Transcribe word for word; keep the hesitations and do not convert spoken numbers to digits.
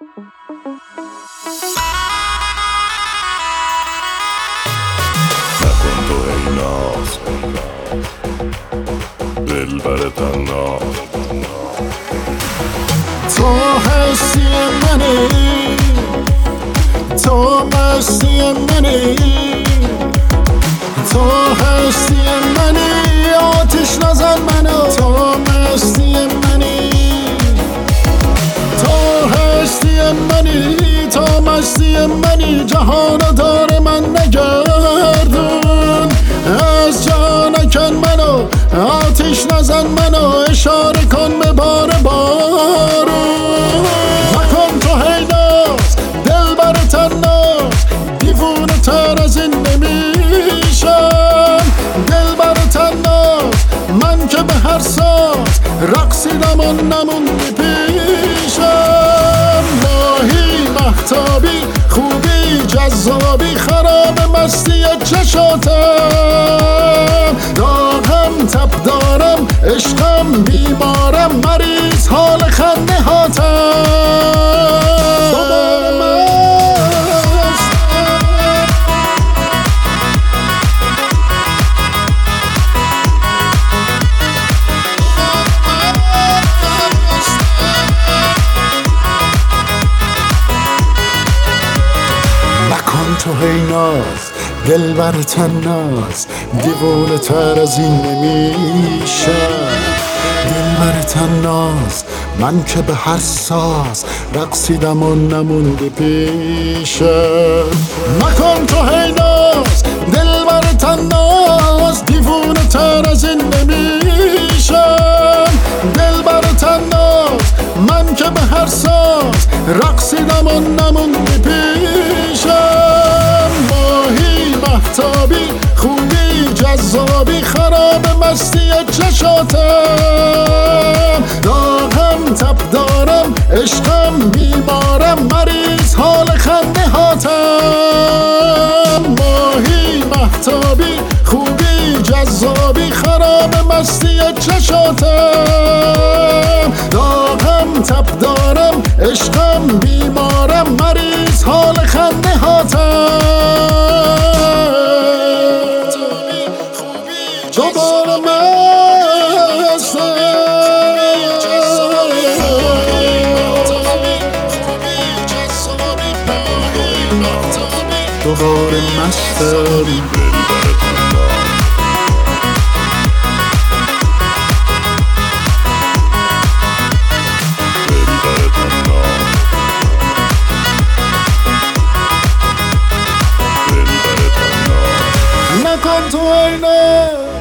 نکن تو ای ناز دلبر تناز، تو هستی منی، تو مستی منی، تو هستی منی، آتش نزن منو، تو مستی منی، تو هستی منی، تو مستی منی، جهانو دار من نگردون، از جا نکن منو، آتش نزن منو، اشاره کن به بار بارون. نکن تو هی ناز دلبر تناز، دیوونه تر از این نمیشم، دلبر تناز من که به هر ساز رقصیدم و نموندی پیشم. ماهی مهتابی خوبی جذابی خراب مستی چشاتم، داغم تب دارم عشقم بیمارم مریض حال خنده هاتم. نکن تو هی ناز دلبر تناز، دیوونه تر از این نمیشم، دلبر تناز من که به هر ساز رقصیدم و نموندی پیشم. نکن تو هی ناز دلبر تناز، دیوونه تر از این نمیشم، دلبر تناز من که به هر ساز رقصیدم و نموندی پیشم. ماهی مهتابی خوبی جذابی خراب مستی چشاتم، داغم تب دارم عشقم بیمارم مریض حال خنده هاتم. ماهی مهتابی خوبی جذابی خراب مستی چشاتم، داغم تب دارم عشقم بیمارم مریض حال خنده هاتم. دوباره مستم، دوباره مستم. نکن تو ای ناز